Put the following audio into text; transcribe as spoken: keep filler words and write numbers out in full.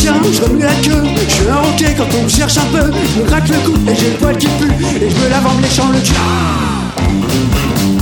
tiens, je remue la queue. Je suis un roquet quand on me cherche un peu. Je me gratte le cou et j'ai le poil qui pue. Et je me lave en me léchant le cul.